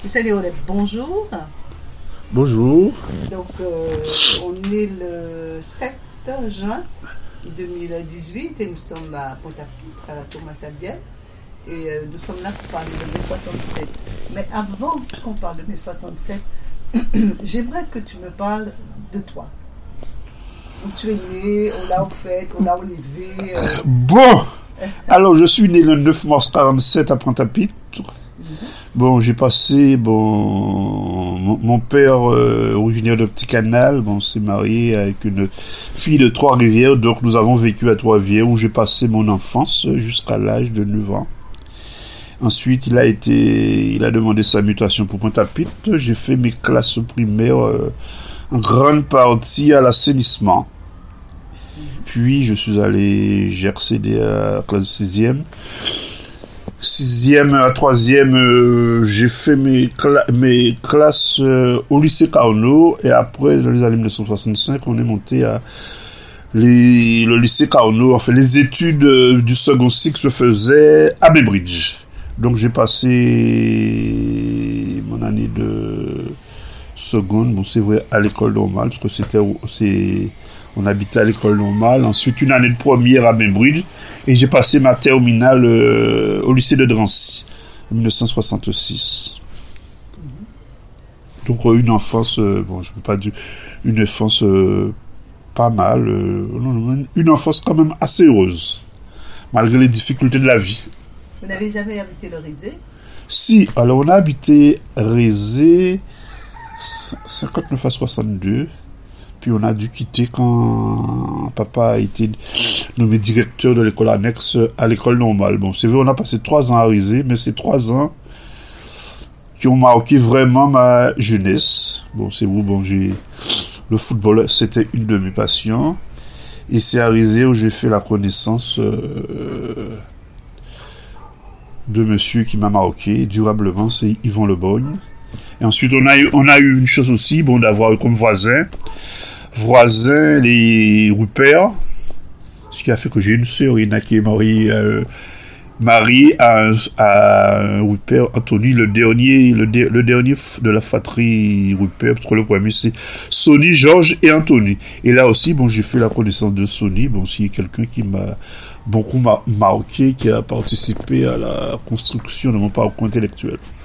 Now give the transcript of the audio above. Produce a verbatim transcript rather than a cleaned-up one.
Mister Léolève, bonjour. Bonjour. Donc, euh, on est le sept juin deux mille dix-huit et nous sommes à Pointe-à-Pitre, à la Thomas Sabiel. Et euh, nous sommes là pour parler de mai soixante-sept. Mais avant qu'on parle de mai soixante-sept, j'aimerais que tu me parles de toi. Où tu es né, on l'a fait, on l'a enlevé. Euh... Bon, alors je suis né le neuf mars quarante-sept à Pointe-à-Pitre. Bon, j'ai passé, bon, mon, mon père, euh, originaire de Petit Canal, bon, s'est marié avec une fille de Trois-Rivières, donc nous avons vécu à Trois-Rivières où j'ai passé mon enfance jusqu'à l'âge de neuf ans. Ensuite, il a été, il a demandé sa mutation pour Pointe-à-Pitre. J'ai fait mes classes primaires euh, en grande partie à l'assainissement. Puis, je suis allé, j'ai accédé à la classe de sixième. Sixième à troisième, euh, j'ai fait mes, cla- mes classes euh, au lycée Carnot. Et après, dans les années mille neuf cent soixante-cinq, on est monté à les, le lycée Carnot. Enfin, les études euh, du second cycle se faisaient à Bainbridge. Donc, j'ai passé mon année de seconde, bon, c'est vrai, à l'école normale, parce que c'était, c'est, on habitait à l'école normale. Ensuite, une année de première à Bainbridge. Et j'ai passé ma terminale euh, au lycée de Drancy, en mille neuf cent soixante-six. Donc, euh, une enfance, euh, bon, je ne peux pas dire, une enfance euh, pas mal, euh, une enfance quand même assez heureuse, malgré les difficultés de la vie. Vous n'avez jamais habité le Rézé? Si, alors on a habité Rézé cinquante-neuf à soixante-deux. Puis on a dû quitter quand papa a été nommé directeur de l'école annexe à l'école normale. Bon, c'est vrai, on a passé trois ans à Rézé, mais c'est trois ans qui ont marqué vraiment ma jeunesse. Bon, c'est où, bon, j'ai le football, c'était une de mes passions. Et c'est à Rézé où j'ai fait la connaissance euh, de monsieur qui m'a marqué durablement, c'est Yvon Lebogne. Et ensuite, on a eu, on a eu une chose aussi, bon, d'avoir comme voisin, voisin, les Rupert, ce qui a fait que j'ai une sœur, Ina, qui est mariée, euh, mariée à un, à un Rupert, Anthony, le dernier, le, de, le dernier de la fratrie Rupert, parce que le premier, c'est Sonny, Georges et Anthony. Et là aussi, bon, j'ai fait la connaissance de Sonny, bon, c'est quelqu'un qui m'a beaucoup marqué, qui a participé à la construction de mon parcours intellectuel.